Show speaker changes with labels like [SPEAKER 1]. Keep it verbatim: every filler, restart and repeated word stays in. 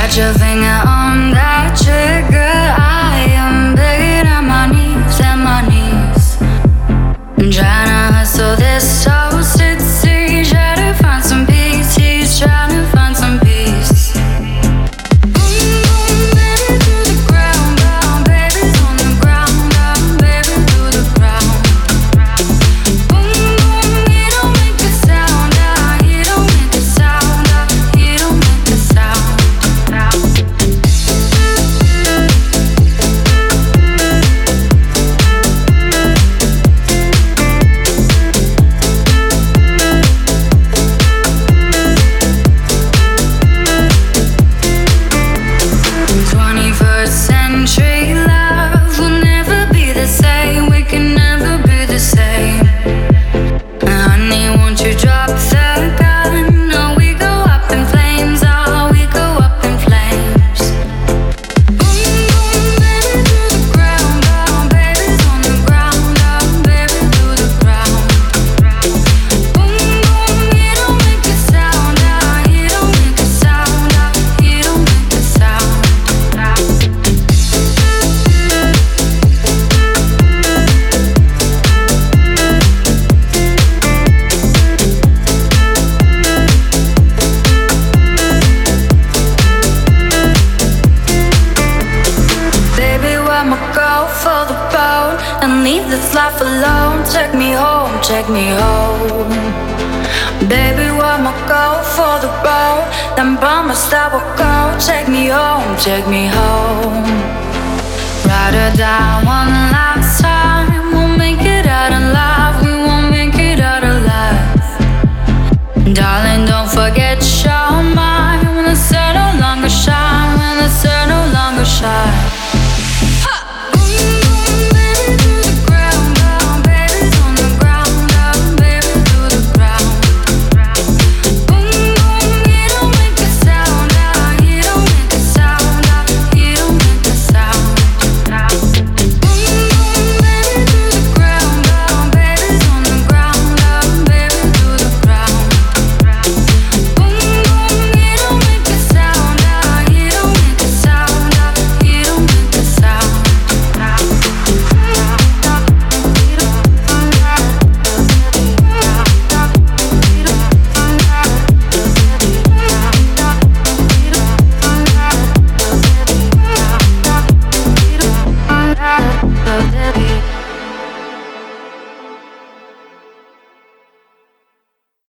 [SPEAKER 1] Got your finger on that trigger. I am begging on my knees, and my knees. I'm trying to hustle this whole city, try to find some peace. He's trying to find some peace. Boom, boom, baby, to the ground, down, baby's on the ground, down, baby, to the ground. Boom, boom, he don't make a sound, ah, he don't make a sound, ah, he don't make a sound. twenty-first century love will never be the same. We can never be the same. Honey, won't you drop the gun? No, we go up in flames. Oh, we go up in flames. Boom, boom, baby, to the ground, down, baby's on the ground, down, baby, to the ground. Boom, boom, he don't make a sound, ah, he don't make a sound, ah, he don't make a sound. Baby, I'ma go for the bone and leave this life alone. Take me home, take me home. Baby, I'ma go for the road, then promise I will go. Take me home, take me home. Ride her down one last time, we'll make it out alive.